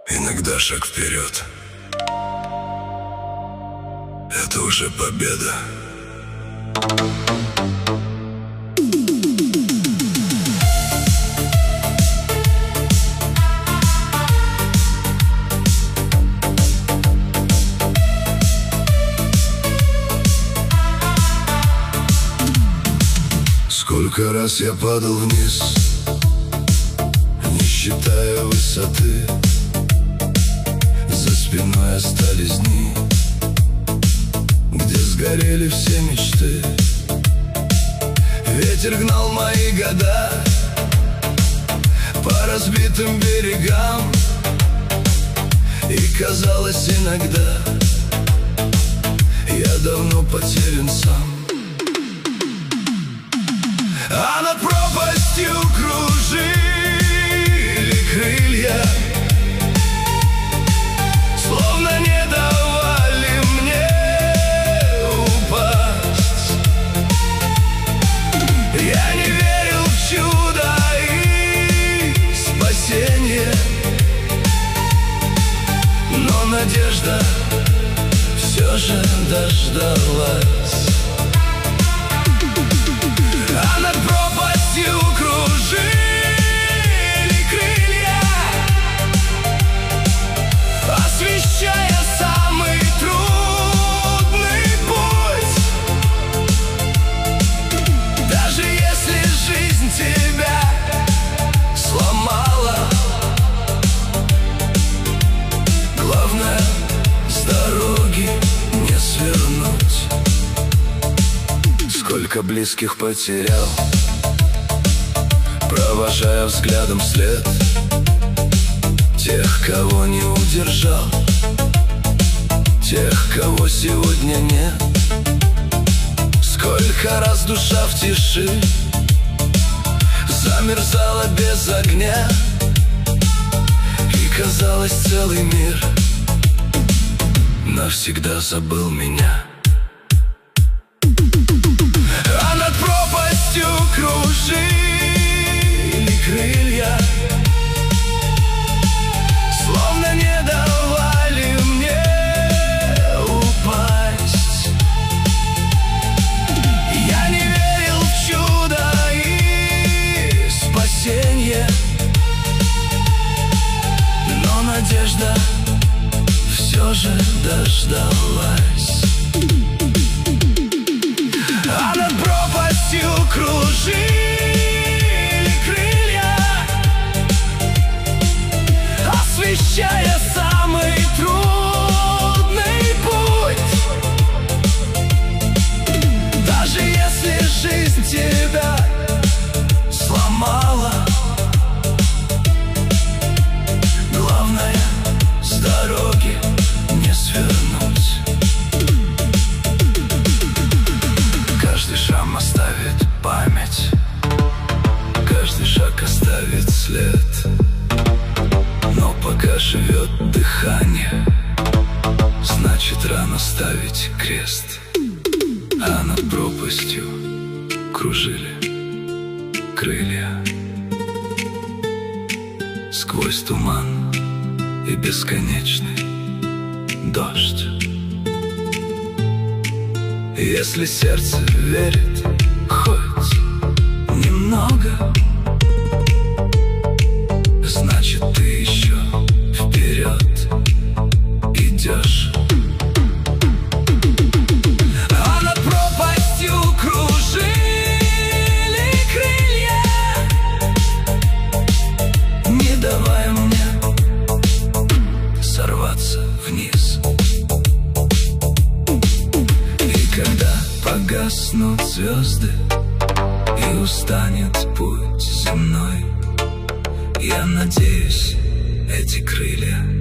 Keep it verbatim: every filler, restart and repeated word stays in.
Иногда шаг вперед — это уже победа. Сколько раз я падал вниз, не считая высоты. За спиной остались дни, где сгорели все мечты. Ветер гнал мои года по разбитым берегам, и казалось иногда, я давно потерян сам. А над пропастью кружили крылья, словно не давали мне упасть. Я не верил в чудо и спасение, но надежда все же дождалась. А над пропастью кружили крылья, освещая самый трудный путь. Даже если жизнь тебя сломала, главное с дороги не свернуть. Сколько близких потерял, провожая взглядом след тех, кого не удержал, тех, кого сегодня нет. Сколько раз душа в тиши замерзала без огня, и казалось, целый мир навсегда забыл меня. А над пропастью кружили крылья, словно не давали мне упасть. Я не верил в чудо и спасение, но надежда все же дождалась. А над пропастью кружили крылья, освещая самый трудный путь. Даже если жизнь тебя сломала, главное с дороги не свернуть. Каждый шаг оставит память, каждый шаг оставит след. Но пока живет дыхание, значит рано ставить крест. А над пропастью кружили крылья, сквозь туман и бесконечный дождь. Если сердце верит хоть немного, значит ты еще вперед идешь. А над пропастью кружили крылья, не давая мне сорваться вниз. Когда погаснут звезды и устанет путь земной, я надеюсь, эти крылья